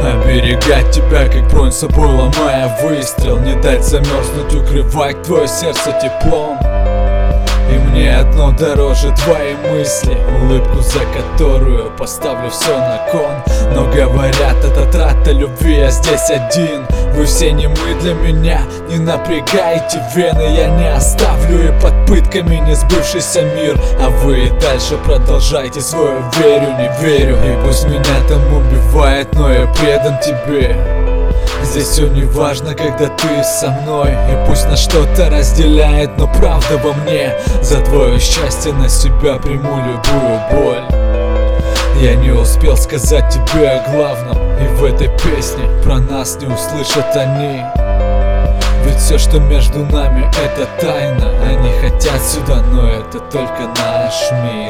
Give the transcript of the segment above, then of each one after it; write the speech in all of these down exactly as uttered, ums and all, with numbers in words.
Оберегать тебя, как бронь собой ломая выстрел, не дать замерзнуть, укрывать твое сердце теплом. И мне одно дороже твои мысли, улыбку, за которую поставлю все на кон. Но говорят, это трата любви, я здесь один. Вы все не мы для меня, не напрягайте вены. Я не оставлю и под пытками не сбывшийся мир. А вы и дальше продолжайте свое верю, не верю. И пусть меня там убивает, но я предан тебе. Здесь все не важно, когда ты со мной. И пусть нас что-то разделяет, но правда во мне. За твое счастье на себя приму любую боль. Я не успел сказать тебе о главном, и в этой песне про нас не услышат они. Ведь все, что между нами, это тайна. Они хотят сюда, но это только наш мир.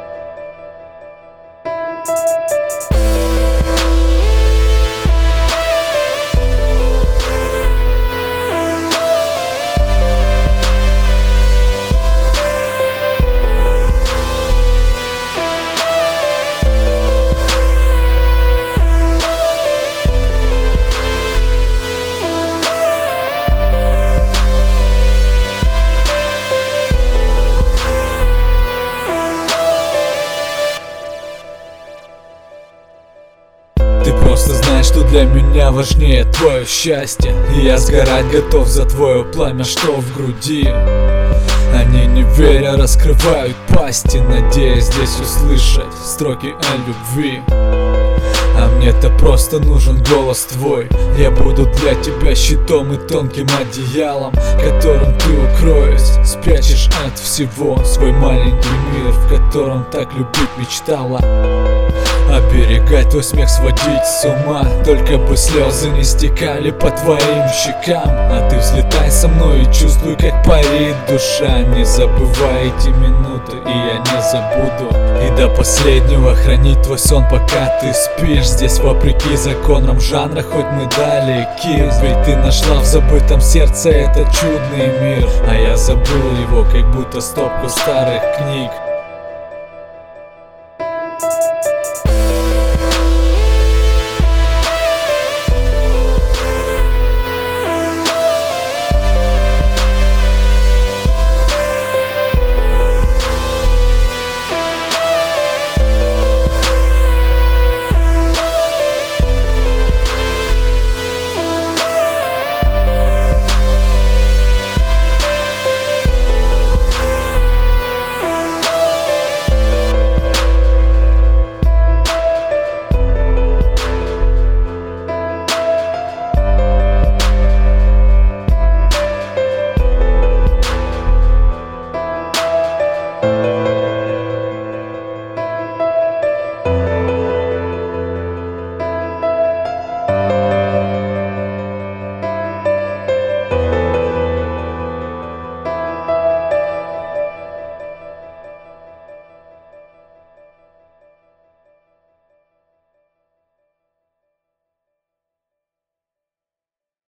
Ты просто знаешь, что для меня важнее твое счастье. И я сгорать готов за твое пламя, что в груди. Они, не веря, раскрывают пасти, надеясь здесь услышать строки о любви. А мне-то просто нужен голос твой. Я буду для тебя щитом и тонким одеялом, которым ты, укроясь, спрячешь от всего свой маленький мир, в котором так любить мечтала. Оберегать твой смех, сводить с ума, только бы слезы не стекали по твоим щекам. А ты взлетай со мной и чувствуй, как парит душа. Не забывай эти минуты, и я не забуду. И до последнего хранить твой сон, пока ты спишь. Здесь вопреки законам жанра, хоть мы далеки. Ведь ты нашла в забытом сердце этот чудный мир, а я забыл его, как будто стопку старых книг.